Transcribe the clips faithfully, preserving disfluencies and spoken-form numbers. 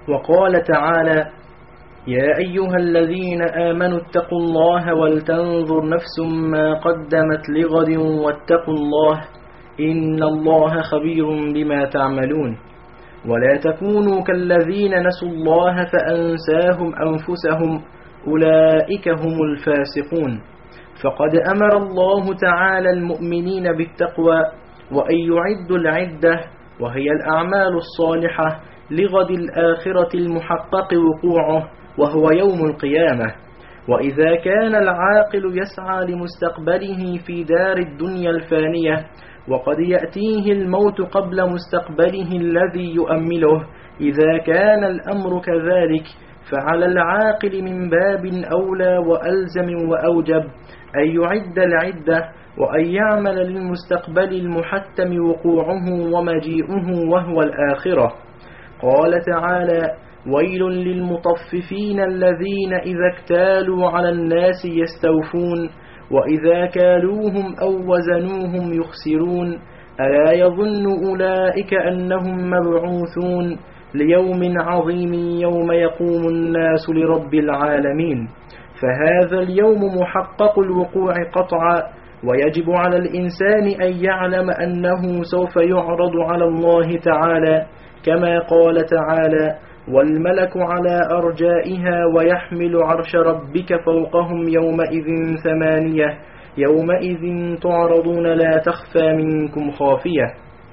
وقال تعالى: يا أيها الذين آمنوا اتقوا الله ولتنظر نفس ما قدمت لغد واتقوا الله إن الله خبير بما تعملون. ولا تكونوا كالذين نسوا الله فأنساهم أنفسهم أولئك هم الفاسقون. فقد أمر الله تعالى المؤمنين بالتقوى وأن يعدوا العدة، وهي الأعمال الصالحة لغد الآخرة المحقق وقوعه، وهو يوم القيامة. وإذا كان العاقل يسعى لمستقبله في دار الدنيا الفانية وقد يأتيه الموت قبل مستقبله الذي يؤمله، إذا كان الأمر كذلك فعلى العاقل من باب أولى وألزم وأوجب أن يعد العدة وأن يعمل للمستقبل المحتم وقوعه ومجيئه، وهو الآخرة. قال تعالى: ويل للمطففين الذين إذا اكتالوا على الناس يستوفون وإذا كالوهم أو وزنوهم يخسرون ألا يظن أولئك أنهم مبعوثون ليوم عظيم يوم يقوم الناس لرب العالمين. فهذا اليوم محقق الوقوع قطعا، ويجب على الإنسان أن يعلم أنه سوف يعرض على الله تعالى، كما قال تعالى: والملك على أرجائها ويحمل عرش ربك فوقهم يومئذ ثمانية يومئذ تعرضون لا تخفى منكم خافية.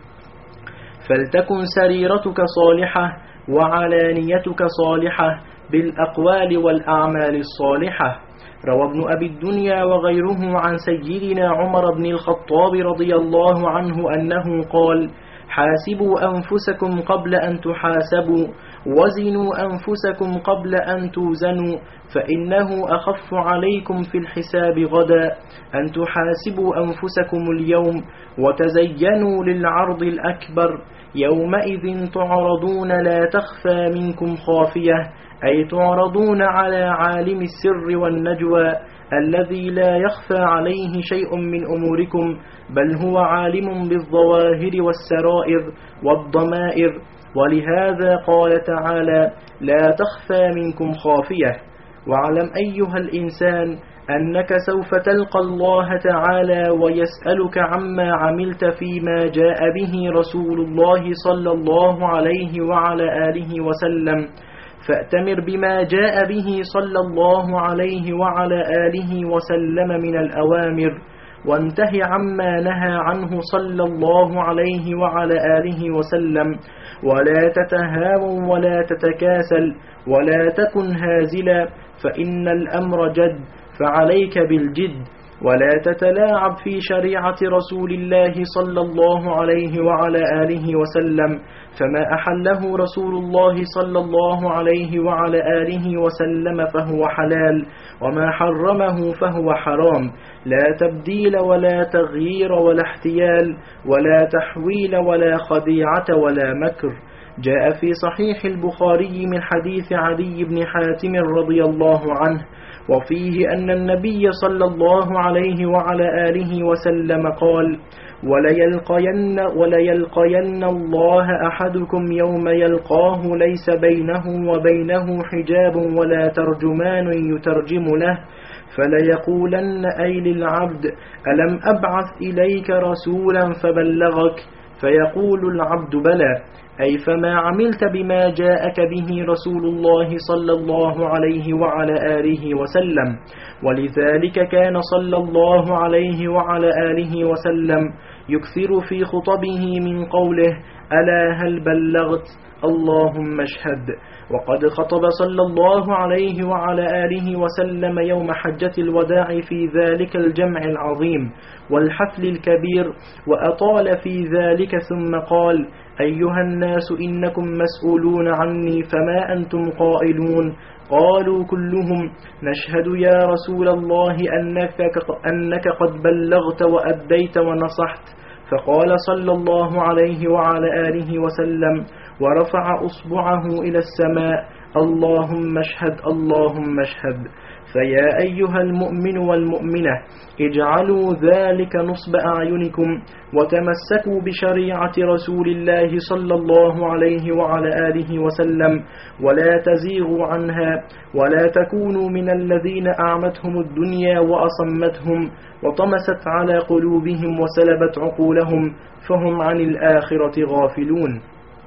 فلتكن سريرتك صالحة وعلانيتك صالحة بالأقوال والأعمال الصالحة. روى ابن أبي الدنيا وغيره عن سيدنا عمر بن الخطاب رضي الله عنه أنه قال: حاسبوا أنفسكم قبل أن تحاسبوا، وزنوا أنفسكم قبل أن توزنوا، فإنه أخف عليكم في الحساب غدا أن تحاسبوا أنفسكم اليوم وتزينوا للعرض الأكبر يومئذ تعرضون لا تخفى منكم خافية، أي تعرضون على عالم السر والنجوى الذي لا يخفى عليه شيء من أموركم، بل هو عالم بالظواهر والسرائر والضمائر. ولهذا قال تعالى: لا تخفى منكم خافية. واعلم أيها الإنسان أنك سوف تلقى الله تعالى ويسألك عما عملت فيما جاء به رسول الله صلى الله عليه وعلى آله وسلم، فأتمر بما جاء به صلى الله عليه وعلى آله وسلم من الأوامر، وانتهي عما نهى عنه صلى الله عليه وعلى آله وسلم، ولا تتهاون ولا تتكاسل ولا تكن هازلا، فإن الأمر جد، فعليك بالجد، ولا تتلاعب في شريعة رسول الله صلى الله عليه وعلى آله وسلم، فما أحله رسول الله صلى الله عليه وعلى آله وسلم فهو حلال، وما حرمه فهو حرام، لا تبديل ولا تغيير ولا احتيال ولا تحويل ولا خديعة ولا مكر. جاء في صحيح البخاري من حديث علي بن حاتم رضي الله عنه، وفيه أن النبي صلى الله عليه وعلى آله وسلم قال: وليلقين, وليلقين الله أحدكم يوم يلقاه ليس بينه وبينه حجاب ولا ترجمان يترجم له، فليقولن أي للعبد: ألم أبعث إليك رسولا فبلغك؟ فيقول العبد: بلى، أي فما عملت بما جاءك به رسول الله صلى الله عليه وعلى آله وسلم. ولذلك كان صلى الله عليه وعلى آله وسلم يكثر في خطبه من قوله: ألا هل بلغت؟ اللهم اشهد. وقد خطب صلى الله عليه وعلى آله وسلم يوم حجة الوداع في ذلك الجمع العظيم والحفل الكبير، وأطال في ذلك، ثم قال: أيها الناس إنكم مسؤولون عني فما أنتم قائلون؟ قالوا كلهم: نشهد يا رسول الله أنك, أنك قد بلغت وأديت ونصحت. فقال صلى الله عليه وعلى آله وسلم ورفع أصبعه إلى السماء: اللهم اشهد اللهم اشهد. فيا أيها المؤمن والمؤمنة اجعلوا ذلك نصب أعينكم وتمسكوا بشريعة رسول الله صلى الله عليه وعلى آله وسلم ولا تزيغوا عنها ولا تكونوا من الذين أعمتهم الدنيا وأصمتهم وطمست على قلوبهم وسلبت عقولهم فهم عن الآخرة غافلون.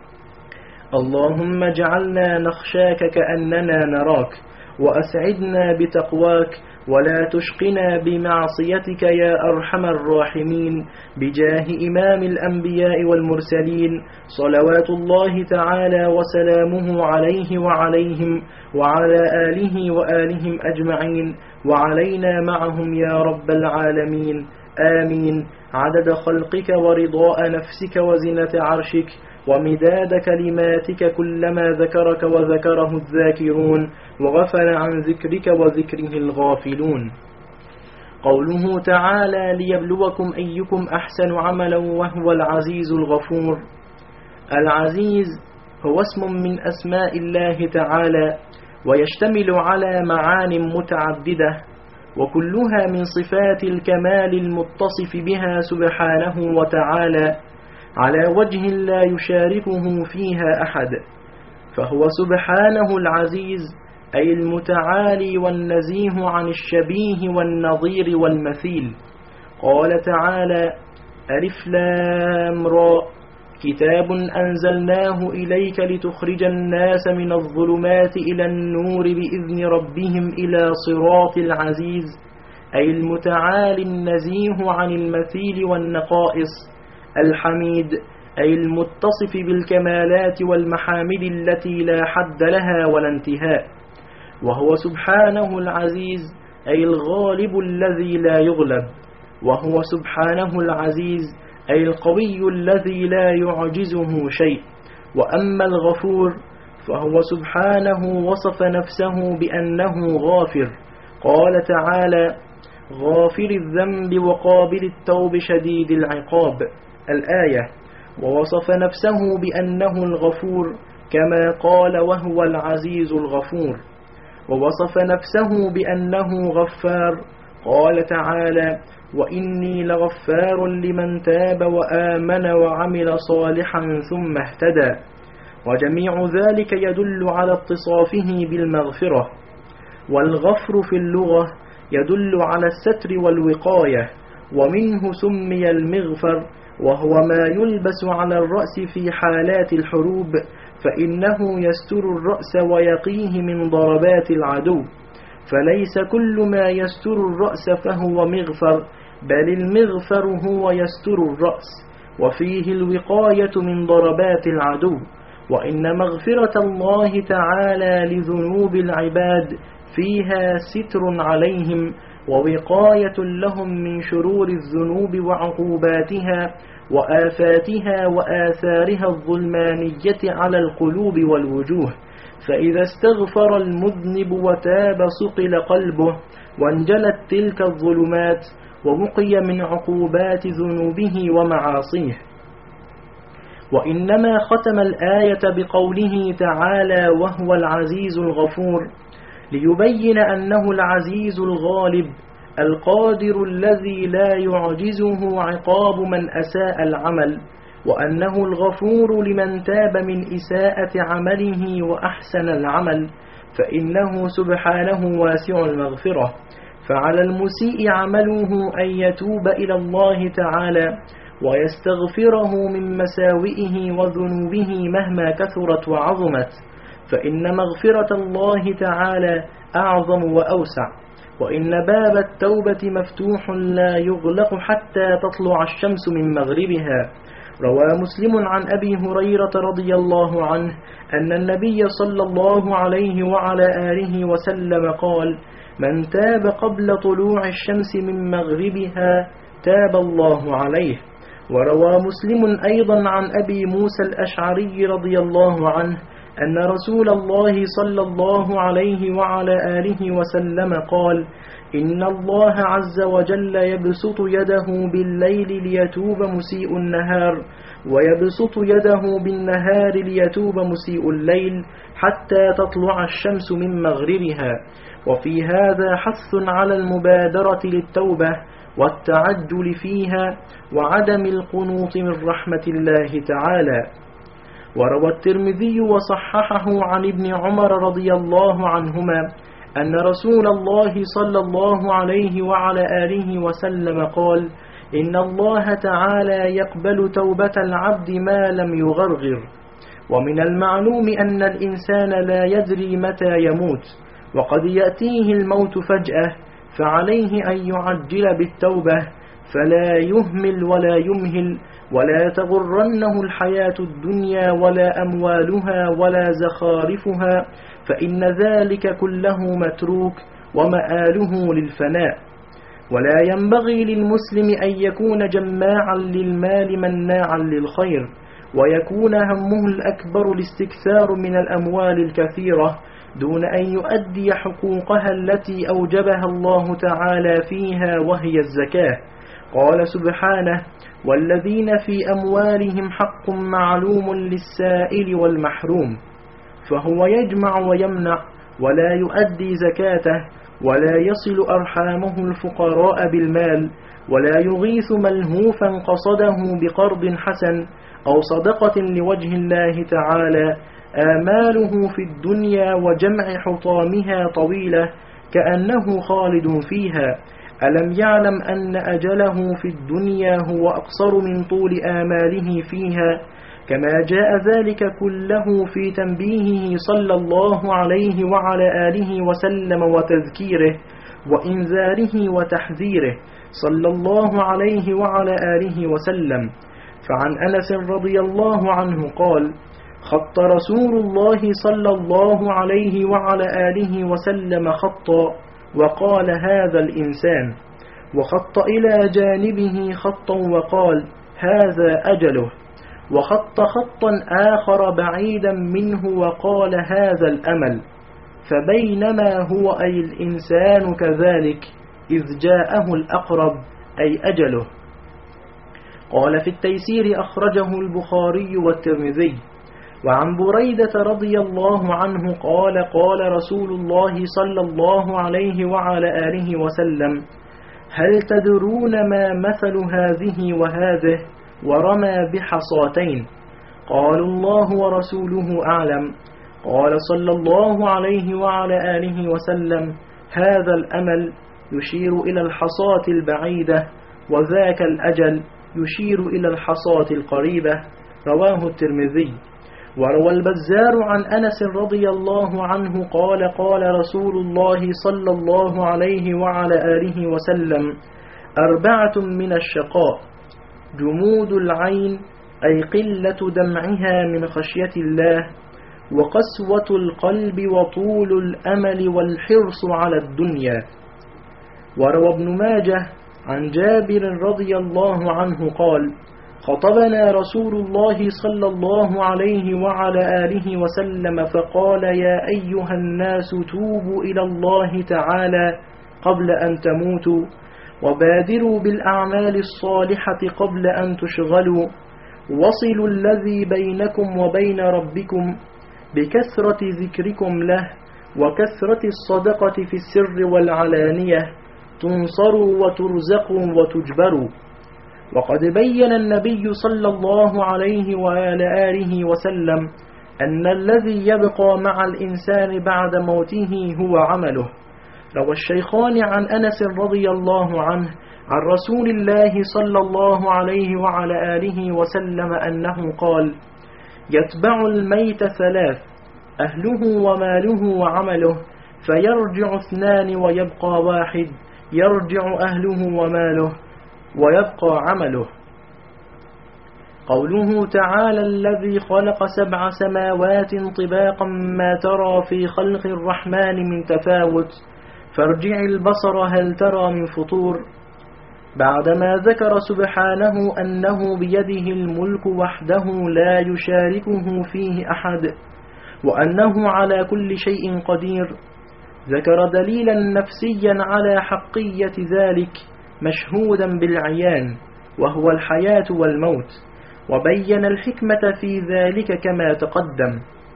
اللهم اجعلنا نخشاك كأننا نراك وأسعدنا بتقواك ولا تشقنا بمعصيتك يا أرحم الراحمين بجاه إمام الأنبياء والمرسلين صلوات الله تعالى وسلامه عليه وعليهم وعلى آله وآلهم أجمعين وعلينا معهم يا رب العالمين آمين. عدد خلقك ورضاء نفسك وزنة عرشك ومداد كلماتك كلما ذكرك وذكره الذاكرون وغفل عن ذكرك وذكره الغافلون. قوله تعالى ليبلوكم أيكم أحسن عملا وهو العزيز الغفور. العزيز هو اسم من أسماء الله تعالى ويشتمل على معان متعددة وكلها من صفات الكمال المتصف بها سبحانه وتعالى على وجه لا يشاركه فيها أحد، فهو سبحانه العزيز أي المتعالي والنزيه عن الشبيه والنظير والمثيل. قال تعالى ألف لام را كتاب أنزلناه إليك لتخرج الناس من الظلمات إلى النور بإذن ربهم إلى صراط العزيز أي المتعالي النزيه عن المثيل والنقائص، الحميد أي المتصف بالكمالات والمحامد التي لا حد لها ولا انتهاء. وهو سبحانه العزيز أي الغالب الذي لا يغلب، وهو سبحانه العزيز أي القوي الذي لا يعجزه شيء. وأما الغفور فهو سبحانه وصف نفسه بأنه غافر، قال تعالى غافر الذنب وقابل التوب شديد العقاب الآية، ووصف نفسه بأنه الغفور كما قال وهو العزيز الغفور. ووصف نفسه بأنه غفار، قال تعالى وإني لغفار لمن تاب وآمن وعمل صالحا ثم اهتدى. وجميع ذلك يدل على اتصافه بالمغفرة. والغفر في اللغة يدل على الستر والوقاية، ومنه سمي المغفر، وهو ما يلبس على الرأس في حالات الحروب، فإنه يستر الرأس ويقيه من ضربات العدو. فليس كل ما يستر الرأس فهو مغفر، بل المغفر هو يستر الرأس وفيه الوقاية من ضربات العدو. وإن مغفرة الله تعالى لذنوب العباد فيها ستر عليهم ووقاية لهم من شرور الذنوب وعقوباتها وآفاتها وآثارها الظلمانية على القلوب والوجوه. فإذا استغفر المذنب وتاب صقل قلبه وانجلت تلك الظلمات ووقي من عقوبات ذنوبه ومعاصيه. وإنما ختم الآية بقوله تعالى وهو العزيز الغفور ليبين أنه العزيز الغالب القادر الذي لا يعجزه عقاب من أساء العمل، وأنه الغفور لمن تاب من إساءة عمله وأحسن العمل، فإنه سبحانه واسع المغفرة. فعلى المسيء عمله أن يتوب إلى الله تعالى ويستغفره من مساوئه وذنوبه مهما كثرت وعظمت، فإن مغفرة الله تعالى أعظم وأوسع. وإن باب التوبة مفتوح لا يغلق حتى تطلع الشمس من مغربها. روى مسلم عن أبي هريرة رضي الله عنه أن النبي صلى الله عليه وعلى آله وسلم قال من تاب قبل طلوع الشمس من مغربها تاب الله عليه. وروى مسلم أيضا عن أبي موسى الأشعري رضي الله عنه أن رسول الله صلى الله عليه وعلى آله وسلم قال إن الله عز وجل يبسط يده بالليل ليتوب مسيء النهار ويبسط يده بالنهار ليتوب مسيء الليل حتى تطلع الشمس من مغربها. وفي هذا حث على المبادرة للتوبة والتعجل فيها وعدم القنوط من رحمة الله تعالى. وروى الترمذي وصححه عن ابن عمر رضي الله عنهما أن رسول الله صلى الله عليه وعلى آله وسلم قال: إن الله تعالى يقبل توبة العبد ما لم يغرغر. ومن المعلوم أن الإنسان لا يدري متى يموت، وقد يأتيه الموت فجأة، فعليه أن يعجل بالتوبة، فلا يهمل ولا يمهل، ولا تغرنه الحياة الدنيا ولا أموالها ولا زخارفها، فإن ذلك كله متروك ومآله للفناء. ولا ينبغي للمسلم أن يكون جماعا للمال مناعا للخير، ويكون همه الأكبر الاستكثار من الأموال الكثيرة دون أن يؤدي حقوقها التي أوجبها الله تعالى فيها، وهي الزكاة. قال سبحانه: والذين في أموالهم حق معلوم للسائل والمحروم. فهو يجمع ويمنع ولا يؤدي زكاته، ولا يصل أرحامه الفقراء بالمال، ولا يغيث ملهوفا قصده بقرض حسن أو صدقة لوجه الله تعالى، آماله في الدنيا وجمع حطامها طويلة كأنه خالد فيها. ألم يعلم أن أجله في الدنيا هو أقصر من طول آماله فيها؟ كما جاء ذلك كله في تنبيهه صلى الله عليه وعلى آله وسلم وتذكيره وإنذاره وتحذيره صلى الله عليه وعلى آله وسلم. فعن أنس رضي الله عنه قال: خط رسول الله صلى الله عليه وعلى آله وسلم خطا وقال: هذا الإنسان. وخط إلى جانبه خطا وقال: هذا أجله. وخط خطا آخر بعيدا منه وقال: هذا الأمل. فبينما هو أي الإنسان كذلك إذ جاءه الأقرب أي أجله. قال في التيسير: أخرجه البخاري والترمذي. وعن بريدة رضي الله عنه قال: قال رسول الله صلى الله عليه وعلى آله وسلم: هل تدرون ما مثل هذه وهذه؟ ورمى بحصاتين. قالوا: الله ورسوله أعلم. قال صلى الله عليه وعلى آله وسلم: هذا الأمل يشير إلى الحصاة البعيدة، وذاك الأجل يشير إلى الحصاة القريبة. رواه الترمذي. وروى البزار عن أنس رضي الله عنه قال: قال رسول الله صلى الله عليه وعلى آله وسلم: أربعة من الشقاء: جمود العين أي قلة دمعها من خشية الله، وقسوة القلب، وطول الأمل، والحرص على الدنيا. وروى ابن ماجه عن جابر رضي الله عنه قال: خطبنا رسول الله صلى الله عليه وعلى آله وسلم فقال: يا أيها الناس توبوا إلى الله تعالى قبل أن تموتوا، وبادروا بالأعمال الصالحة قبل أن تشغلوا، وصلوا الذي بينكم وبين ربكم بكثرة ذكركم له، وكثرة الصدقة في السر والعلانية، تنصروا وترزقوا وتجبروا. وقد بين النبي صلى الله عليه وعلى آله وسلم أن الذي يبقى مع الإنسان بعد موته هو عمله. روى الشيخان عن أنس رضي الله عنه عن رسول الله صلى الله عليه وعلى آله وسلم أنه قال: يتبع الميت ثلاث: أهله وماله وعمله، فيرجع اثنان ويبقى واحد، يرجع أهله وماله ويبقى عمله. قوله تعالى: الذي خلق سبع سماوات طباقا ما ترى في خلق الرحمن من تفاوت، فارجع البصر هل ترى من فطور. بعدما ذكر سبحانه أنه بيده الملك وحده لا يشاركه فيه أحد، وأنه على كل شيء قدير، ذكر دليلا نفسيا على حقية ذلك مشهودا بالعيان، وهو الحياة والموت. وبين الحكمة في ذلك كما تقدم.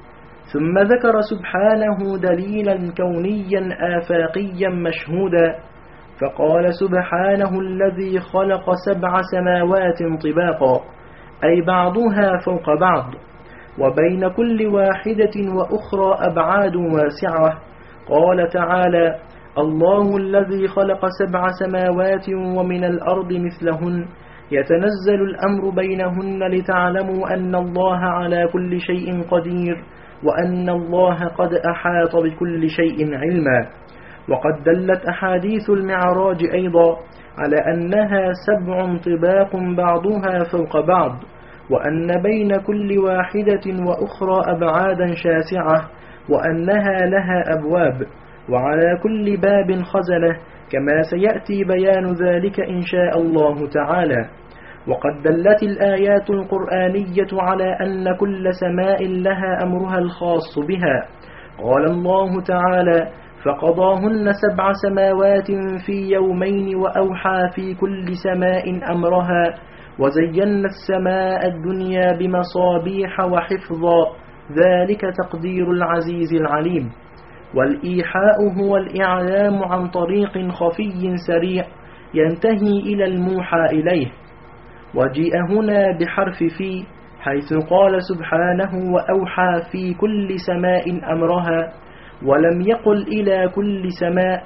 ثم ذكر سبحانه دليلا كونيا آفاقيا مشهودا، فقال سبحانه الذي خلق سبع سماوات طباقا، أي بعضها فوق بعض، وبين كل واحدة وأخرى أبعاد واسعة. قال تعالى: الله الذي خلق سبع سماوات ومن الأرض مثلهن يتنزل الأمر بينهن لتعلموا أن الله على كل شيء قدير وأن الله قد أحاط بكل شيء علما. وقد دلت أحاديث المعراج أيضا على أنها سبع طباق بعضها فوق بعض، وأن بين كل واحدة وأخرى أبعادا شاسعة، وأنها لها أبواب، وعلى كل باب خزنة، كما سيأتي بيان ذلك إن شاء الله تعالى. وقد دلت الآيات القرآنية على أن كل سماء لها أمرها الخاص بها. قال الله تعالى: فقضاهن سبع سماوات في يومين وأوحى في كل سماء أمرها وزينا السماء الدنيا بمصابيح وحفظا، ذلك تقدير العزيز العليم. والإيحاء هو الإعلام عن طريق خفي سريع ينتهي إلى الموحى إليه. وجيء هنا بحرف في، حيث قال سبحانه: وأوحى في كل سماء أمرها، ولم يقل إلى كل سماء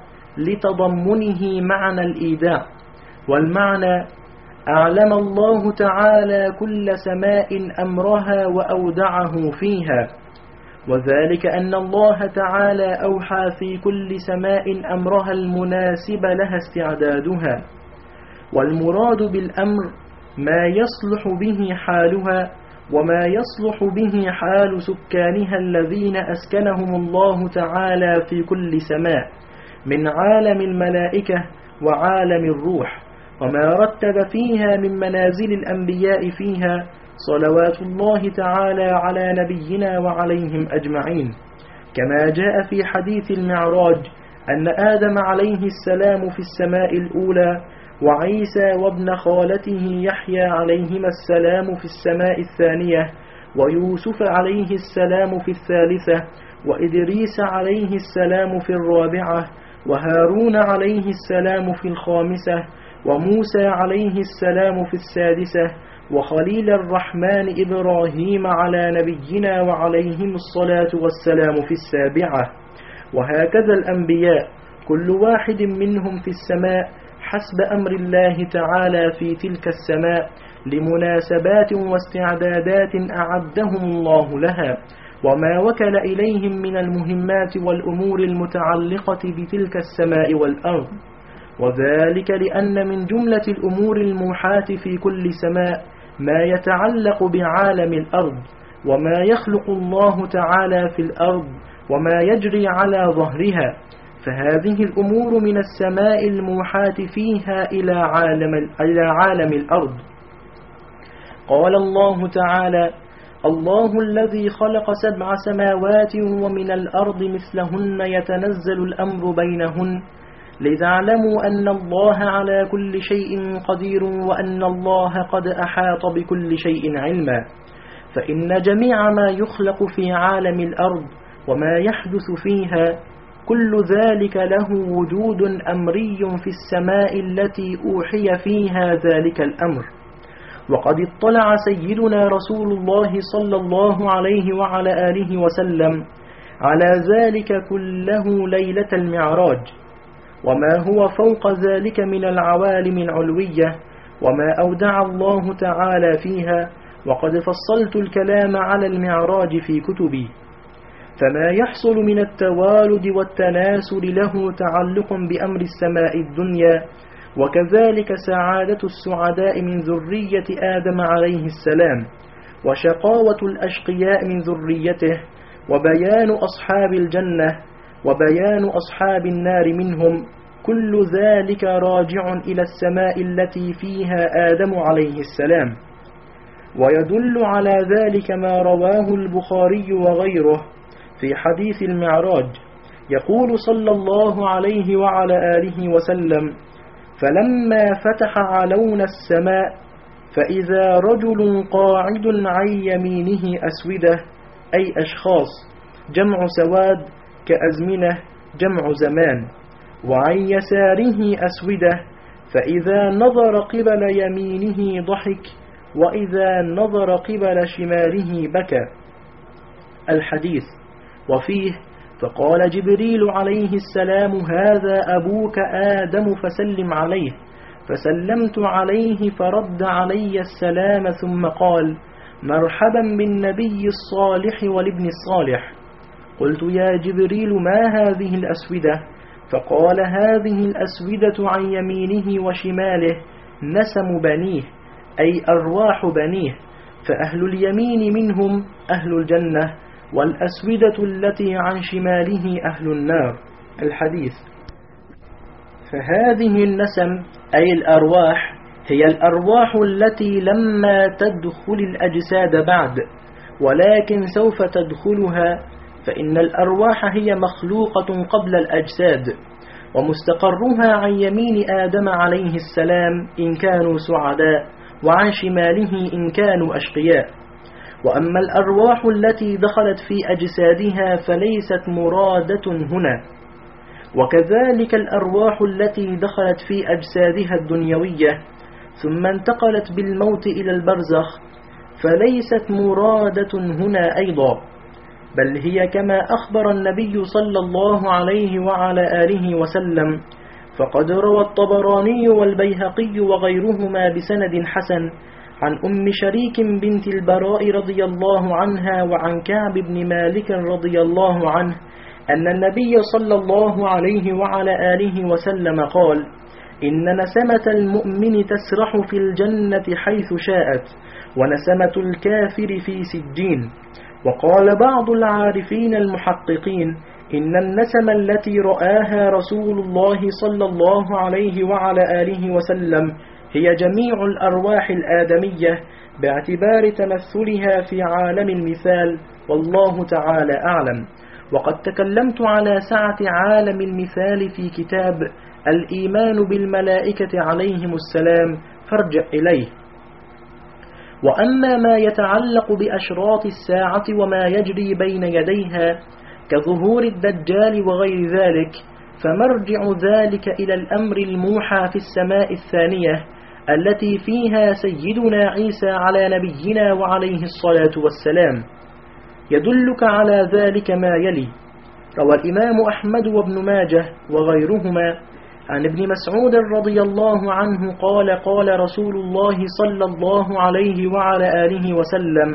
لتضمنه معنى الإيداع. والمعنى: أعلم الله تعالى كل سماء أمرها وأودعه فيها، وذلك أن الله تعالى أوحى في كل سماء أمرها المناسب لها استعدادها. والمراد بالأمر ما يصلح به حالها وما يصلح به حال سكانها الذين أسكنهم الله تعالى في كل سماء من عالم الملائكة وعالم الروح، وما رتب فيها من منازل الأنبياء فيها، صلوات الله تعالى على نبينا وعليهم أجمعين. كما جاء في حديث المعراج أن آدم عليه السلام في السماء الأولى، وعيسى وابن خالته يحيى عليهما السلام في السماء الثانية، ويوسف عليه السلام في الثالثة، وإدريس عليه السلام في الرابعة، وهارون عليه السلام في الخامسة، وموسى عليه السلام في السادسة، وخليل الرحمن إبراهيم على نبينا وعليهم الصلاة والسلام في السابعة. وهكذا الأنبياء كل واحد منهم في السماء حسب أمر الله تعالى في تلك السماء لمناسبات واستعدادات أعدهم الله لها، وما وكل إليهم من المهمات والأمور المتعلقة بتلك السماء والأرض. وذلك لأن من جملة الأمور الموحاة في كل سماء ما يتعلق بعالم الأرض، وما يخلق الله تعالى في الأرض، وما يجري على ظهرها، فهذه الأمور من السماء الموحاة فيها إلى عالم, إلى عالم الأرض. قال الله تعالى: الله الذي خلق سبع سماوات ومن الأرض مثلهن يتنزل الأمر بينهن لتعلموا أن الله على كل شيء قدير وأن الله قد أحاط بكل شيء علما. فإن جميع ما يخلق في عالم الأرض وما يحدث فيها كل ذلك له وجود أمري في السماء التي أوحي فيها ذلك الأمر. وقد اطلع سيدنا رسول الله صلى الله عليه وعلى آله وسلم على ذلك كله ليلة المعراج، وما هو فوق ذلك من العوالم العلوية، وما أودع الله تعالى فيها. وقد فصلت الكلام على المعراج في كتبي، فما يحصل من التوالد والتناسل له تعلق بأمر السماء الدنيا، وكذلك سعادة السعداء من ذرية آدم عليه السلام، وشقاوة الأشقياء من ذريته، وبيان أصحاب الجنة، وبيان أصحاب النار منهم، كل ذلك راجع إلى السماء التي فيها آدم عليه السلام. ويدل على ذلك ما رواه البخاري وغيره في حديث المعراج، يقول صلى الله عليه وعلى آله وسلم: فلما فتح علونا السماء فإذا رجل قاعد عن يمينه أسودة أي أشخاص، جمع سواد كأزمنة جمع زمان، وعن يساره أسودة، فإذا نظر قبل يمينه ضحك، وإذا نظر قبل شماله بكى. الحديث. وفيه: فقال جبريل عليه السلام: هذا أبوك آدم فسلم عليه، فسلمت عليه فرد علي السلام، ثم قال: مرحبا بالنبي الصالح والابن الصالح. قلت: يا جبريل ما هذه الأسودة؟ فقال: هذه الأسودة عن يمينه وشماله نسم بنيه، أي أرواح بنيه، فأهل اليمين منهم أهل الجنة، والأسودة التي عن شماله أهل النار. الحديث. فهذه النسم أي الأرواح هي الأرواح التي لما تدخل الأجساد بعد، ولكن سوف تدخلها، فإن الأرواح هي مخلوقة قبل الأجساد، ومستقرها عن يمين آدم عليه السلام إن كانوا سعداء، وعن شماله إن كانوا أشقياء. وأما الأرواح التي دخلت في أجسادها فليست مرادة هنا، وكذلك الأرواح التي دخلت في أجسادها الدنيوية ثم انتقلت بالموت إلى البرزخ فليست مرادة هنا أيضا، بل هي كما أخبر النبي صلى الله عليه وعلى آله وسلم. فقد روى الطبراني والبيهقي وغيرهما بسند حسن عن أم شريك بنت البراء رضي الله عنها وعن كعب بن مالك رضي الله عنه أن النبي صلى الله عليه وعلى آله وسلم قال: إن نسمة المؤمن تسرح في الجنة حيث شاءت، ونسمة الكافر في سجين. وقال بعض العارفين المحققين: إن النسمة التي رآها رسول الله صلى الله عليه وعلى آله وسلم هي جميع الأرواح الآدمية باعتبار تمثلها في عالم المثال، والله تعالى أعلم. وقد تكلمت على سعة عالم المثال في كتاب الإيمان بالملائكة عليهم السلام، فارجع إليه. وأما ما يتعلق بأشراط الساعة وما يجري بين يديها كظهور الدجال وغير ذلك، فمرجع ذلك إلى الأمر الموحى في السماء الثانية التي فيها سيدنا عيسى على نبينا وعليه الصلاة والسلام. يدلك على ذلك ما يلي: روى الإمام أحمد وابن ماجه وغيرهما عن ابن مسعود رضي الله عنه قال: قال رسول الله صلى الله عليه وعلى آله وسلم: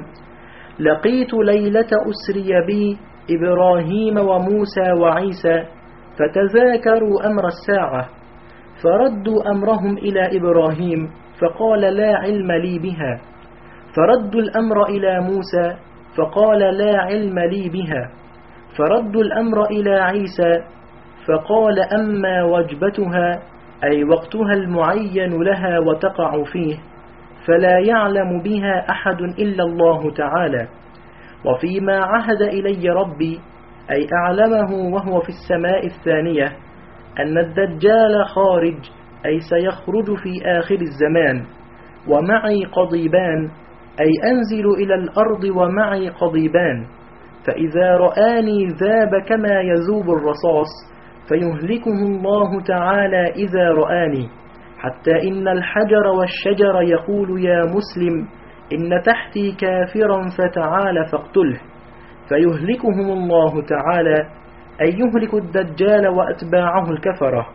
لقيت ليلة أسري بي إبراهيم وموسى وعيسى فتذاكروا أمر الساعة، فردوا أمرهم إلى إبراهيم فقال: لا علم لي بها، فردوا الأمر إلى موسى فقال: لا علم لي بها، فردوا الأمر إلى عيسى فقال: أما وجبتها أي وقتها المعين لها وتقع فيه فلا يعلم بها أحد إلا الله تعالى. وفيما عهد إلي ربي أي أعلمه وهو في السماء الثانية أن الدجال خارج أي سيخرج في آخر الزمان، ومعي قضيبان أي أنزل إلى الأرض ومعي قضيبان، فإذا رآني ذاب كما يذوب الرصاص، فيهلكه الله تعالى إذا رآني، حتى إن الحجر والشجر يقول: يا مسلم إن تحتي كافرا فتعال فاقتله، فيهلكهم الله تعالى أي يهلك الدجال وأتباعه الكفرة.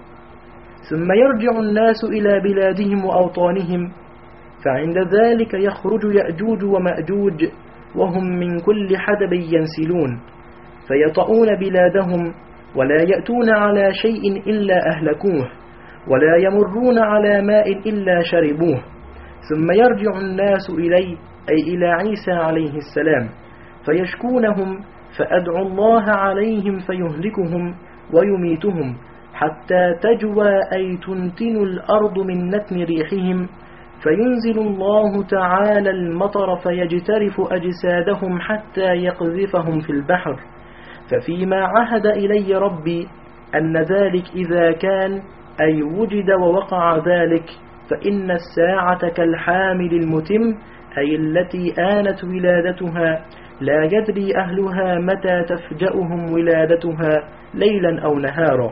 ثم يرجع الناس إلى بلادهم وأوطانهم، فعند ذلك يخرج يأجوج ومأجوج وهم من كل حدب ينسلون، فيطؤون بلادهم ولا يأتون على شيء إلا أهلكوه، ولا يمرون على ماء إلا شربوه. ثم يرجع الناس إلي أي إلى عيسى عليه السلام فيشكونهم، فأدعو الله عليهم فيهلكهم ويميتهم حتى تجوى أي تنتن الأرض من نتن ريحهم، فينزل الله تعالى المطر فيجترف أجسادهم حتى يقذفهم في البحر. ففيما عهد إلي ربي أن ذلك إذا كان أي وجد ووقع ذلك فإن الساعة كالحامل المتم، أي التي آنت ولادتها، لا يدري أهلها متى تفجأهم ولادتها ليلا أو نهارا.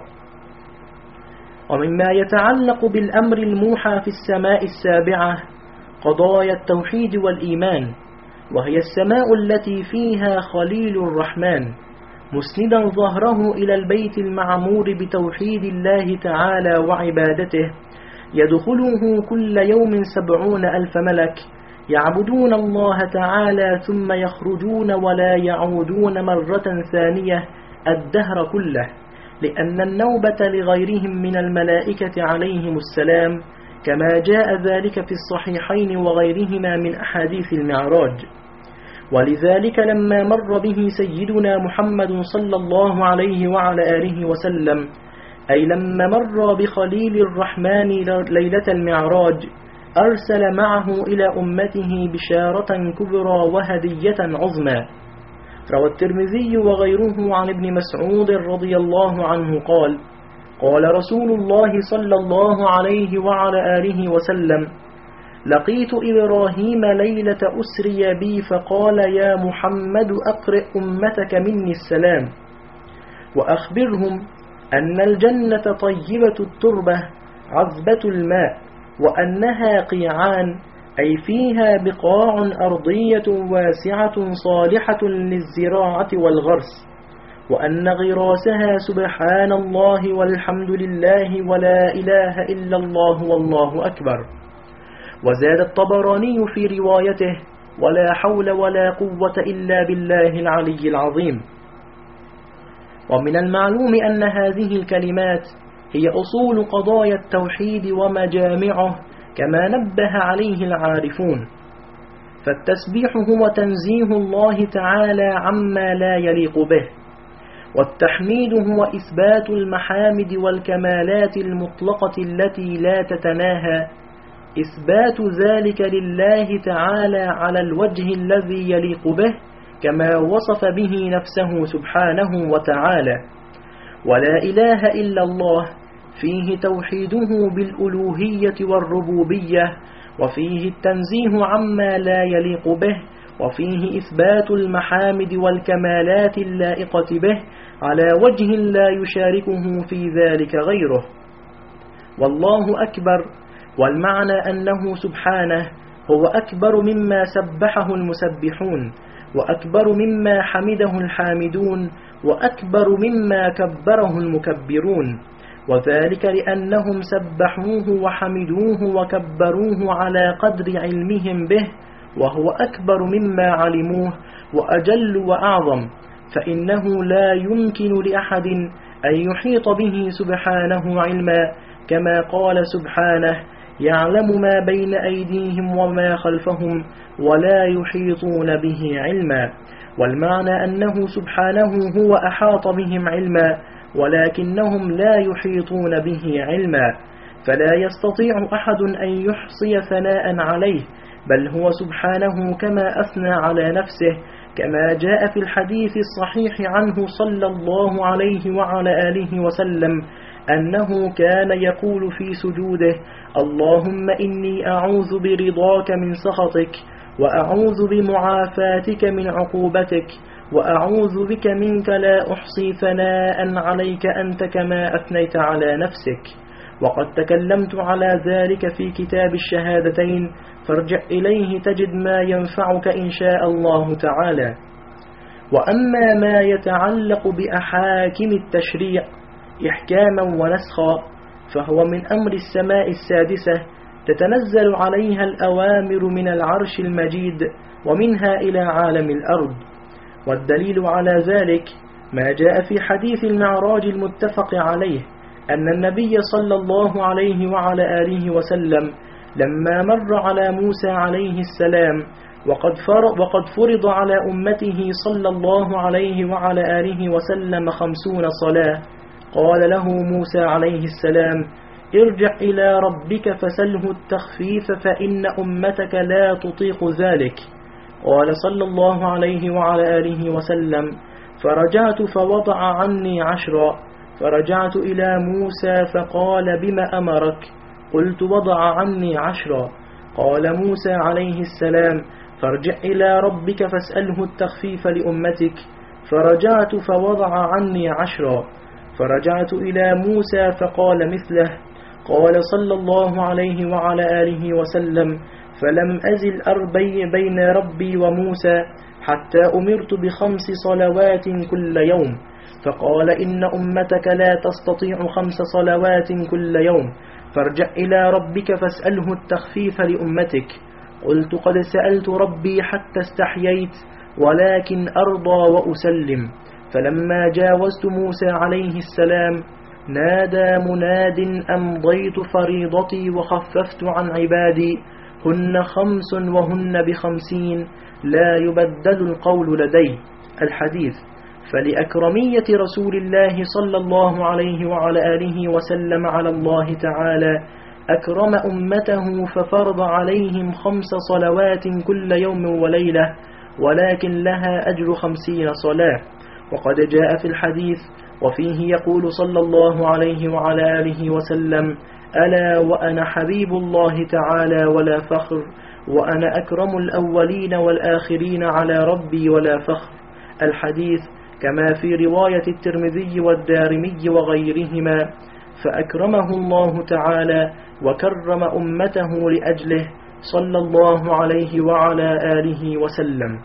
ومما يتعلق بالأمر الموحى في السماء السابعة قضايا التوحيد والإيمان، وهي السماء التي فيها خليل الرحمن مسندا ظهره إلى البيت المعمور بتوحيد الله تعالى وعبادته، يدخله كل يوم سبعون ألف ملك يعبدون الله تعالى ثم يخرجون ولا يعودون مرة ثانية الدهر كله، لأن النوبة لغيرهم من الملائكة عليهم السلام، كما جاء ذلك في الصحيحين وغيرهما من أحاديث المعراج. ولذلك لما مر به سيدنا محمد صلى الله عليه وعلى آله وسلم، أي لما مر بخليل الرحمن ليلة المعراج، أرسل معه إلى أمته بشارة كبرى وهدية عظمى. روى الترمذي وغيره عن ابن مسعود رضي الله عنه قال: قال رسول الله صلى الله عليه وعلى آله وسلم: لقيت إبراهيم ليلة أسري بي فقال: يا محمد أقرئ أمتك مني السلام، وأخبرهم أن الجنة طيبة التربة عذبة الماء، وأنها قيعان، أي فيها بقاع أرضية واسعة صالحة للزراعة والغرس، وأن غراسها سبحان الله والحمد لله ولا إله إلا الله والله أكبر. وزاد الطبراني في روايته: ولا حول ولا قوة إلا بالله العلي العظيم. ومن المعلوم أن هذه الكلمات هي أصول قضايا التوحيد ومجامعه، كما نبه عليه العارفون. فالتسبيح هو تنزيه الله تعالى عما لا يليق به، والتحميد هو إثبات المحامد والكمالات المطلقة التي لا تتناهى، إثبات ذلك لله تعالى على الوجه الذي يليق به، كما وصف به نفسه سبحانه وتعالى. ولا إله إلا الله فيه توحيده بالألوهية والربوبية، وفيه التنزيه عما لا يليق به، وفيه إثبات المحامد والكمالات اللائقة به على وجه لا يشاركه في ذلك غيره. والله أكبر، والمعنى أنه سبحانه هو أكبر مما سبحه المسبحون، وأكبر مما حمده الحامدون، وأكبر مما كبره المكبرون، وذلك لأنهم سبحوه وحمدوه وكبروه على قدر علمهم به، وهو أكبر مما علموه وأجل وأعظم، فإنه لا يمكن لأحد أن يحيط به سبحانه علما، كما قال سبحانه: يعلم ما بين أيديهم وما خلفهم ولا يحيطون به علما. والمعنى أنه سبحانه هو أحاط بهم علما، ولكنهم لا يحيطون به علما، فلا يستطيع أحد أن يحصي ثناء عليه، بل هو سبحانه كما أثنى على نفسه، كما جاء في الحديث الصحيح عنه صلى الله عليه وعلى آله وسلم أنه كان يقول في سجوده: اللهم إني أعوذ برضاك من سخطك، وأعوذ بمعافاتك من عقوبتك، وأعوذ بك منك لا أحصي ثناء عليك أنت كما أثنيت على نفسك. وقد تكلمت على ذلك في كتاب الشهادتين، فارجع إليه تجد ما ينفعك إن شاء الله تعالى. وأما ما يتعلق بأحاكم التشريع إحكاما ونسخا، فهو من أمر السماء السادسة، تتنزل عليها الأوامر من العرش المجيد، ومنها إلى عالم الأرض. والدليل على ذلك ما جاء في حديث المعراج المتفق عليه، أن النبي صلى الله عليه وعلى آله وسلم لما مر على موسى عليه السلام وقد فرض, وقد فرض على أمته صلى الله عليه وعلى آله وسلم خمسون صلاة، قال له موسى عليه السلام: ارجع إلى ربك فسله التخفيف فإن أمتك لا تطيق ذلك. قال صلى الله عليه وعلى آله وسلم: فرجعت فوضع عني عشرا، فرجعت إلى موسى فقال: بما أمرك؟ قلت وضع عني عشرا. قال موسى عليه السلام فارجع إلى ربك فاسأله التخفيف لأمتك. فرجعت فوضع عني عشرا. فرجعت إلى موسى فقال مثله. قال صلى الله عليه وعلى آله وسلم فلم أزل أربي بين ربي وموسى حتى أمرت بخمس صلوات كل يوم. فقال إن أمتك لا تستطيع خمس صلوات كل يوم، فارجع إلى ربك فاسأله التخفيف لأمتك. قلت قد سألت ربي حتى استحييت، ولكن أرضى وأسلم. فلما جاوزت موسى عليه السلام نادى مناد أمضيت فريضتي وخففت عن عبادي، هن خمس وهن بخمسين، لا يبدل القول لدي. الحديث. فلأكرمية رسول الله صلى الله عليه وعلى آله وسلم على الله تعالى أكرم أمته ففرض عليهم خمس صلوات كل يوم وليلة، ولكن لها أجر خمسين صلاة. وقد جاء في الحديث وفيه يقول صلى الله عليه وعلى آله وسلم ألا وأنا حبيب الله تعالى ولا فخر، وأنا أكرم الأولين والآخرين على ربي ولا فخر. الحديث كما في رواية الترمذي والدارمي وغيرهما. فأكرمه الله تعالى وكرم أمته لأجله صلى الله عليه وعلى آله وسلم.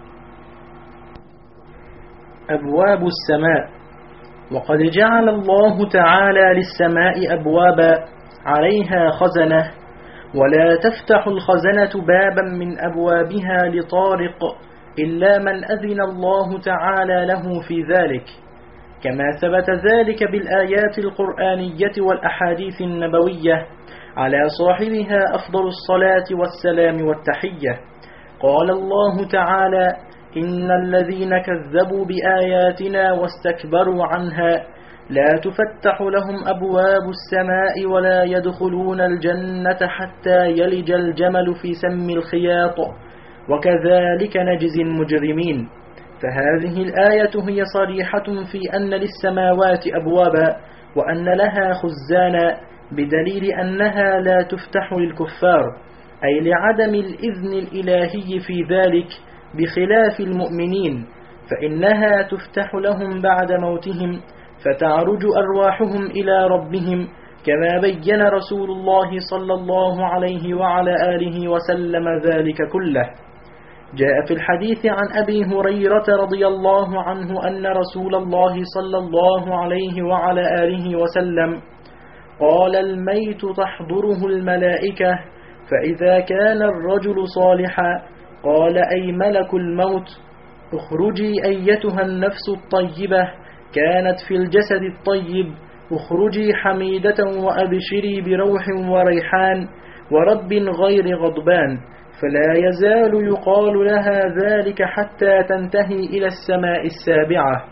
أبواب السماء. وقد جعل الله تعالى للسماء أبوابا عليها خزنة، ولا تفتح الخزنة بابا من أبوابها لطارق إلا من أذن الله تعالى له في ذلك، كما ثبت ذلك بالآيات القرآنية والأحاديث النبوية على صاحبها أفضل الصلاة والسلام والتحية. قال الله تعالى إن الذين كذبوا بآياتنا واستكبروا عنها لا تفتح لهم أبواب السماء ولا يدخلون الجنة حتى يلج الجمل في سم الخياط وكذلك نجزي المجرمين. فهذه الآية هي صريحة في أن للسماوات أبوابا وأن لها خزانا، بدليل أنها لا تفتح للكفار، أي لعدم الإذن الإلهي في ذلك، بخلاف المؤمنين فإنها تفتح لهم بعد موتهم فتعرج أرواحهم إلى ربهم، كما بين رسول الله صلى الله عليه وعلى آله وسلم ذلك كله. جاء في الحديث عن أبي هريرة رضي الله عنه أن رسول الله صلى الله عليه وعلى آله وسلم قال الميت تحضره الملائكة، فإذا كان الرجل صالحا قال أي ملك الموت اخرجي أيتها النفس الطيبة كانت في الجسد الطيب، اخرجي حميدة وأبشري بروح وريحان ورب غير غضبان، فلا يزال يقال لها ذلك حتى تنتهي إلى السماء السابعة.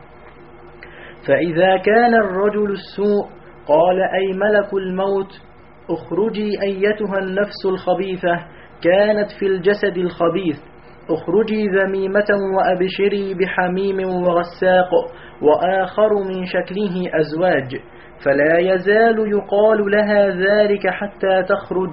فإذا كان الرجل السوء قال أي ملك الموت اخرجي أيتها النفس الخبيثة كانت في الجسد الخبيث، اخرجي ذميمة وأبشري بحميم وغساق وآخر من شكله أزواج، فلا يزال يقال لها ذلك حتى تخرج،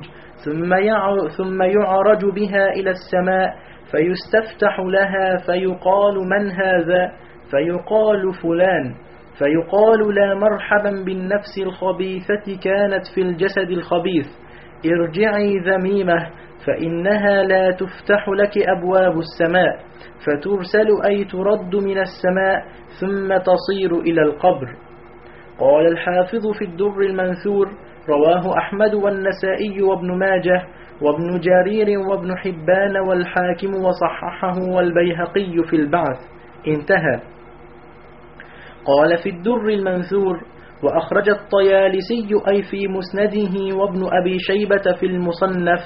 ثم يعرج بها إلى السماء فيستفتح لها فيقال من هذا؟ فيقال فلان، فيقال لا مرحبا بالنفس الخبيثة كانت في الجسد الخبيث، ارجعي ذميمة فإنها لا تفتح لك أبواب السماء، فترسل أي ترد من السماء ثم تصير إلى القبر. قال الحافظ في الدر المنثور رواه أحمد والنسائي وابن ماجه وابن جرير وابن حبان والحاكم وصححه والبيهقي في البعث. انتهى. قال في الدر المنثور وأخرج الطيالسي أي في مسنده وابن أبي شيبة في المصنف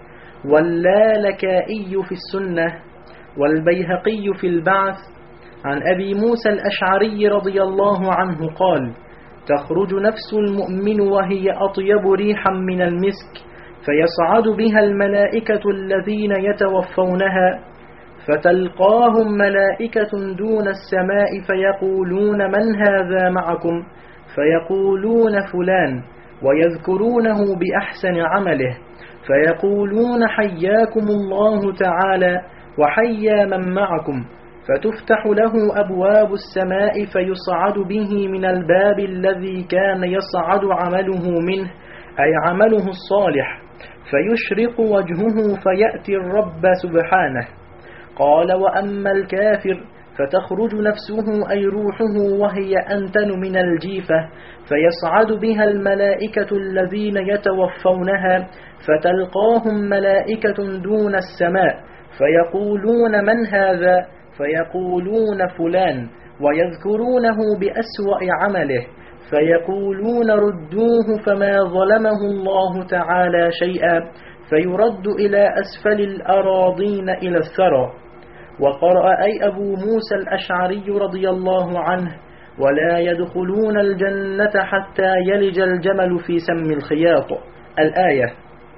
واللالكائي في السنة والبيهقي في البعث عن أبي موسى الأشعري رضي الله عنه قال تخرج نفس المؤمن وهي أطيب ريحا من المسك، فيصعد بها الملائكة الذين يتوفونها، فتلقاهم ملائكة دون السماء فيقولون من هذا معكم؟ فيقولون فلان، ويذكرونه بأحسن عمله، فيقولون حياكم الله تعالى وحيا من معكم، فتفتح له أبواب السماء فيصعد به من الباب الذي كان يصعد عمله منه، أي عمله الصالح، فيشرق وجهه فيأتي الرب سبحانه. قال: وأما الكافر فتخرج نفسه أي روحه وهي أنتن من الجيفة، فيصعد بها الملائكة الذين يتوفونها، فتلقاهم ملائكة دون السماء، فيقولون: من هذا؟ فيقولون: فلان، ويذكرونه بأسوأ عمله، فيقولون: ردوه، فما ظلمه الله تعالى شيئا، فيرد إلى أسفل الأراضين إلى الثرى. وقرأ أي أبو موسى الأشعري رضي الله عنه: ولا يدخلون الجنة حتى يلج الجمل في سم الخياط، الآية.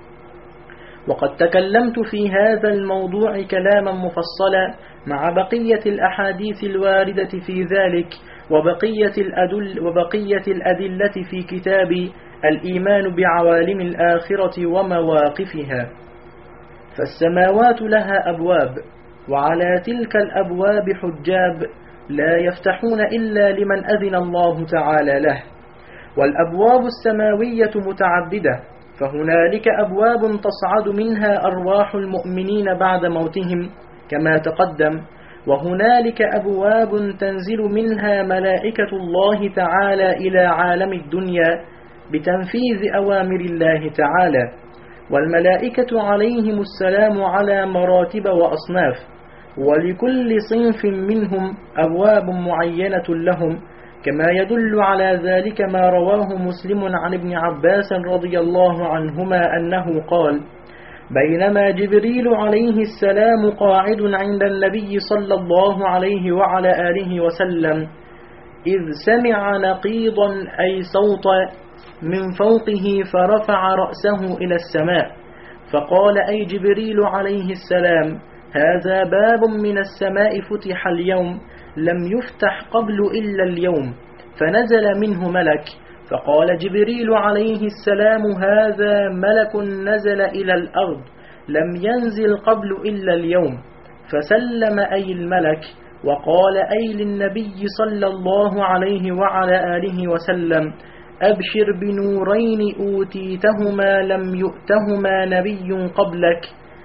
وقد تكلمت في هذا الموضوع كلاما مفصلا مع بقية الأحاديث الواردة في ذلك وبقية الأدل وبقية الأدلة في كتاب الإيمان بعوالم الآخرة ومواقفها. فالسماوات لها أبواب، وعلى تلك الأبواب حجاب لا يفتحون إلا لمن أذن الله تعالى له. والأبواب السماوية متعددة، فهنالك أبواب تصعد منها أرواح المؤمنين بعد موتهم كما تقدم، وهنالك أبواب تنزل منها ملائكة الله تعالى إلى عالم الدنيا بتنفيذ أوامر الله تعالى. والملائكة عليهم السلام على مراتب وأصناف، ولكل صنف منهم أبواب معينة لهم، كما يدل على ذلك ما رواه مسلم عن ابن عباس رضي الله عنهما أنه قال: بينما جبريل عليه السلام قاعد عند النبي صلى الله عليه وعلى آله وسلم إذ سمع نقيضا أي صوتا من فوقه، فرفع رأسه إلى السماء، فقال: أي جبريل عليه السلام، هذا باب من السماء فتح اليوم، لم يفتح قبل إلا اليوم. فنزل منه ملك، فقال جبريل عليه السلام: هذا ملك نزل إلى الأرض، لم ينزل قبل إلا اليوم. فسلم أي الملك، وقال أي للنبي صلى الله عليه وعلى آله وسلم: أبشر بنورين أوتيتهما لم يؤتهما نبي قبلك،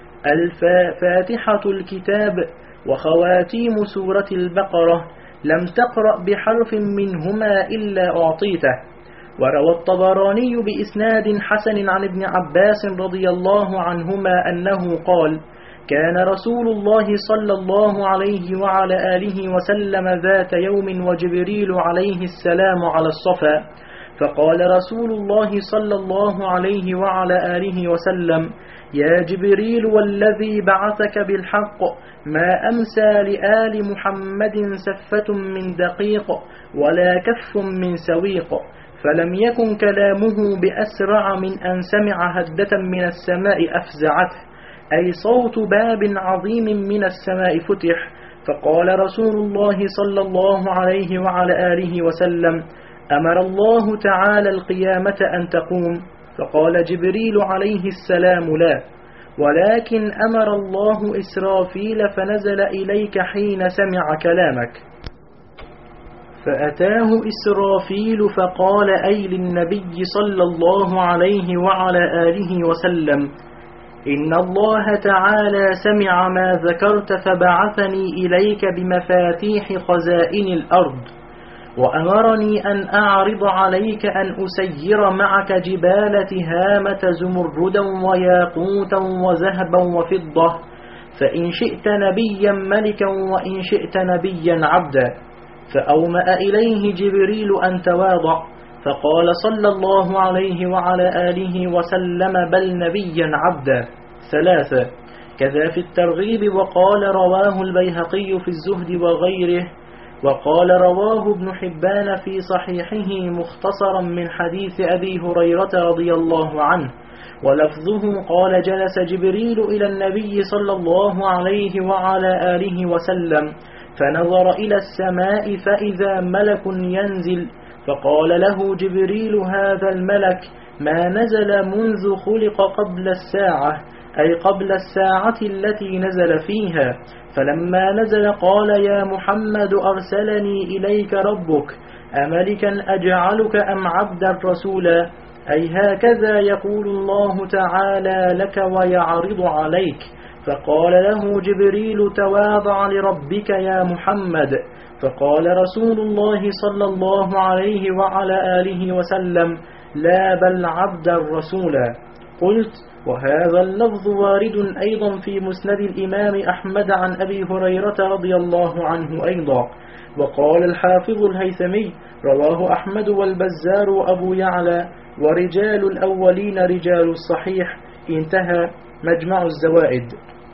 الفاتحة الكتاب وخواتيم سورة البقرة، لم تقرأ بحرف منهما إلا أعطيته. وروى الطبراني بإسناد حسن عن ابن عباس رضي الله عنهما أنه قال: كان رسول الله صلى الله عليه وعلى آله وسلم ذات يوم وجبريل عليه السلام على الصفا، فقال رسول الله صلى الله عليه وعلى آله وسلم: يا جبريل والذي بعثك بالحق، ما أمسى لآل محمد سفة من دقيق ولا كف من سويق. فلم يكن كلامه بأسرع من أن سمع هدة من السماء أفزعته، أي صوت باب عظيم من السماء فتح. فقال رسول الله صلى الله عليه وعلى آله وسلم: أمر الله تعالى القيامة أن تقوم. فقال جبريل عليه السلام: لا، ولكن أمر الله إسرافيل فنزل إليك حين سمع كلامك. فأتاه إسرافيل فقال أي للنبي صلى الله عليه وعلى آله وسلم: إن الله تعالى سمع ما ذكرت فبعثني إليك بمفاتيح خزائن الأرض، وأمرني أن أعرض عليك أن أسير معك جبال تهامة زمردا وياقوتا وذهبا وفضة، فإن شئت نبيا ملكا وإن شئت نبيا عبدا. فأومأ إليه جبريل أن تواضع، فقال صلى الله عليه وعلى آله وسلم: بل نبيا عبدا. ثلاثة. كذا في الترغيب. وقال رواه البيهقي في الزهد وغيره. وقال رواه ابن حبان في صحيحه مختصرا من حديث أبي هريرة رضي الله عنه، ولفظه: قال جلس جبريل إلى النبي صلى الله عليه وعلى آله وسلم، فنظر إلى السماء فإذا ملك ينزل، فقال له جبريل: هذا الملك. ما نزل منذ خلق قبل الساعة، أي قبل الساعة التي نزل فيها. فلما نزل قال يا محمد أرسلني إليك ربك أملكا أجعلك أم عبدا رسولا، أي هكذا يقول الله تعالى لك ويعرض عليك. فقال له جبريل تواضع لربك يا محمد. فقال رسول الله صلى الله عليه وعلى آله وسلم لا بل عبدا رسولا. قلت وهذا اللفظ وارد أيضا في مسند الإمام أحمد عن أبي هريرة رضي الله عنه أيضا. وقال الحافظ الهيثمي رواه أحمد والبزار وأبو يعلى ورجال الأولين رجال الصحيح. انتهى مجمع الزوائد.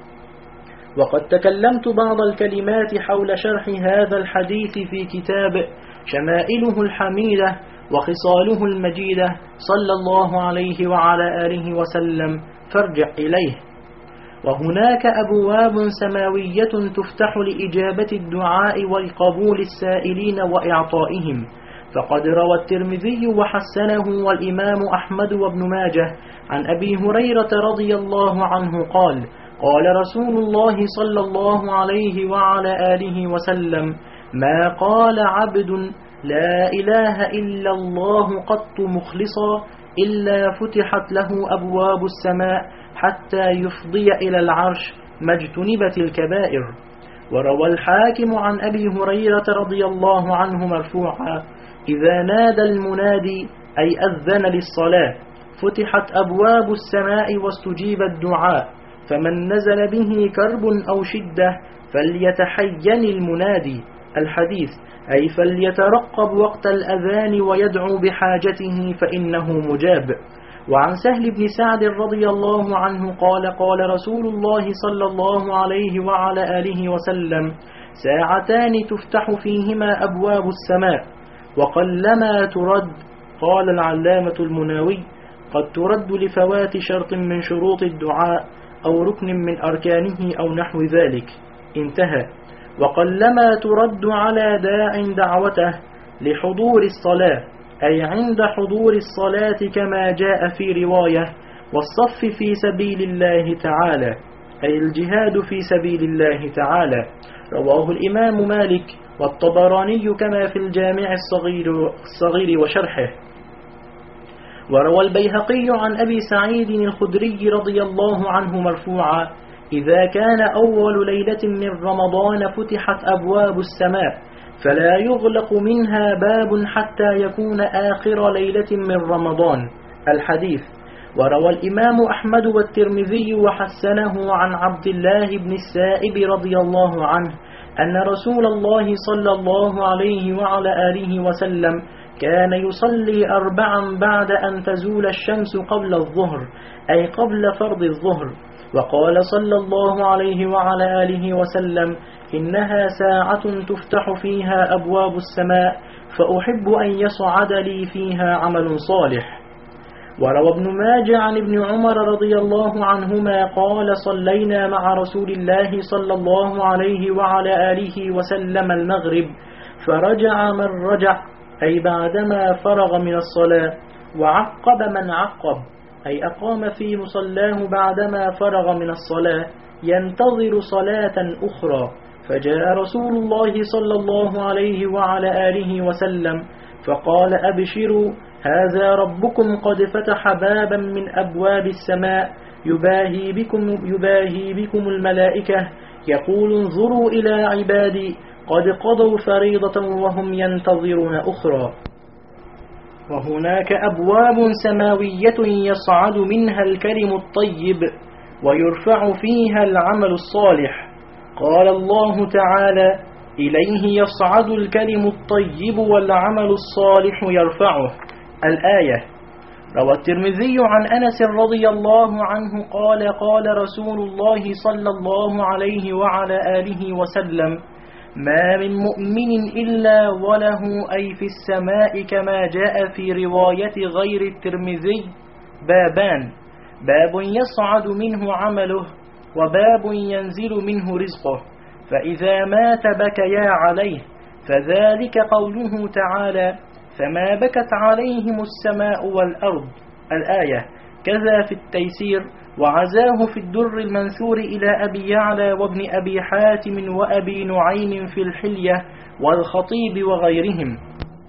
وقد تكلمت بعض الكلمات حول شرح هذا الحديث في كتاب شمائله الحميدة وخصاله المجيدة صلى الله عليه وعلى آله وسلم، فارجع إليه. وهناك أبواب سماوية تفتح لإجابة الدعاء ولقبول السائلين وإعطائهم. فقد روى الترمذي وحسنه والإمام أحمد وابن ماجه عن أبي هريرة رضي الله عنه قال قال رسول الله صلى الله عليه وعلى آله وسلم ما قال عبد لا إله إلا الله قط مخلصا إلا فتحت له أبواب السماء حتى يفضي إلى العرش ما اجتنبت الكبائر. وروى الحاكم عن أبي هريرة رضي الله عنه مرفوعا إذا نادى المنادي أي أذن للصلاة فتحت أبواب السماء واستجيب الدعاء، فمن نزل به كرب أو شدة فليتحين المنادي. الحديث أي فليترقب وقت الأذان ويدعو بحاجته فإنه مجاب. وعن سهل بن سعد رضي الله عنه قال قال رسول الله صلى الله عليه وعلى آله وسلم ساعتان تفتح فيهما أبواب السماء وقلما ترد. قال العلامة المناوي قد ترد لفوات شرط من شروط الدعاء أو ركن من أركانه أو نحو ذلك. انتهى. وقلما ترد على داع دعوته لحضور الصلاة، أي عند حضور الصلاة كما جاء في رواية والصف في سبيل الله تعالى، أي الجهاد في سبيل الله تعالى. رواه الإمام مالك والطبراني كما في الجامع الصغير, الصغير وشرحه. وروى البيهقي عن أبي سعيد الخدري رضي الله عنه مرفوعا إذا كان أول ليلة من رمضان فتحت أبواب السماء فلا يغلق منها باب حتى يكون آخر ليلة من رمضان. الحديث. وروى الإمام أحمد والترمذي وحسنه عن عبد الله بن السائب رضي الله عنه أن رسول الله صلى الله عليه وعلى آله وسلم كان يصلي أربعا بعد أن تزول الشمس قبل الظهر، أي قبل فرض الظهر. وقال صلى الله عليه وعلى آله وسلم إنها ساعة تفتح فيها أبواب السماء فأحب أن يصعد لي فيها عمل صالح. وروى ابن ماجه عن ابن عمر رضي الله عنهما قال صلينا مع رسول الله صلى الله عليه وعلى آله وسلم المغرب فرجع من رجع، أي بعدما فرغ من الصلاة، وعقب من عقب، أي أقام في مصلاه بعدما فرغ من الصلاة ينتظر صلاة أخرى. فجاء رسول الله صلى الله عليه وعلى آله وسلم فقال أبشروا هذا ربكم قد فتح بابا من أبواب السماء يباهي بكم, يباهي بكم الملائكة يقول انظروا إلى عبادي قد قضوا فريضة وهم ينتظرون أخرى. وهناك أبواب سماوية يصعد منها الكلم الطيب ويرفع فيها العمل الصالح. قال الله تعالى إليه يصعد الكلم الطيب والعمل الصالح يرفعه. الآية. روى الترمذي عن أنس رضي الله عنه قال قال رسول الله صلى الله عليه وعلى آله وسلم ما من مؤمن إلا وله أي في السماء كما جاء في رواية غير الترمذي بابان، باب يصعد منه عمله وباب ينزل منه رزقه، فإذا مات بكيا عليه، فذلك قوله تعالى فما بكت عليهم السماء والأرض. الآية. كذا في التيسير، وعزاه في الدر المنثور إلى أبي يعلى وابن أبي حاتم وأبي نعيم في الحلية والخطيب وغيرهم.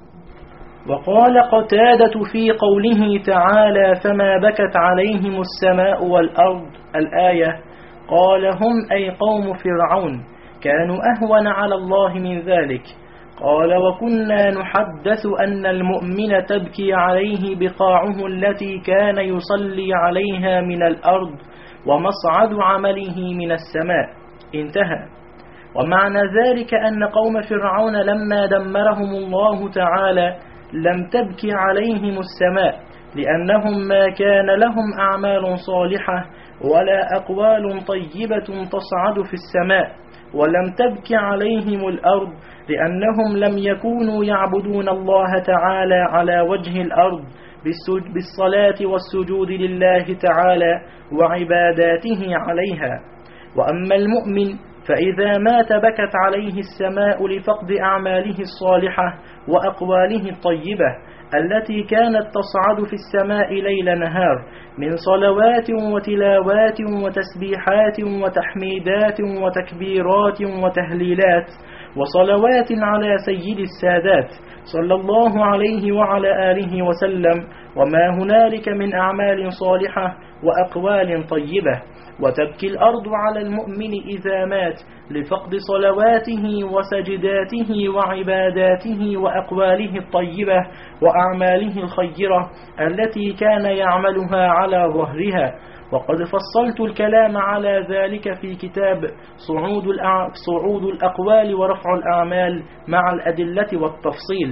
وقال قتادة في قوله تعالى: فما بكت عليهم السماء والأرض، الآية. قال: هم أي قوم فرعون كانوا أهون على الله من ذلك. قال: وكنا نحدث أن المؤمن تبكي عليه بقاعه التي كان يصلي عليها من الأرض ومصعد عمله من السماء. انتهى. ومعنى ذلك أن قوم فرعون لما دمرهم الله تعالى لم تبكي عليهم السماء، لأنهم ما كان لهم أعمال صالحة ولا أقوال طيبة تصعد في السماء. ولم تبكي عليهم الأرض، لأنهم لم يكونوا يعبدون الله تعالى على وجه الأرض بالصلاة والسجود لله تعالى وعباداته عليها. وأما المؤمن فإذا مات بكت عليه السماء لفقد أعماله الصالحة وأقواله الطيبة التي كانت تصعد في السماء ليل نهار من صلوات وتلاوات وتسبيحات وتحميدات وتكبيرات وتهليلات وصلوات على سيد السادات صلى الله عليه وعلى آله وسلم وما هنالك من أعمال صالحة وأقوال طيبة. وتبكي الأرض على المؤمن إذا مات لفقد صلواته وسجداته وعباداته وأقواله الطيبة وأعماله الخيرة التي كان يعملها على ظهرها. وقد فصلت الكلام على ذلك في كتاب صعود, صعود الأقوال ورفع الأعمال مع الأدلة والتفصيل.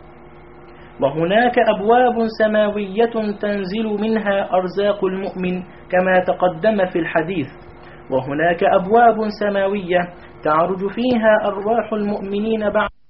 وهناك أبواب سماوية تنزل منها أرزاق المؤمن كما تقدم في الحديث، وهناك أبواب سماوية تعرج فيها أرواح المؤمنين بعد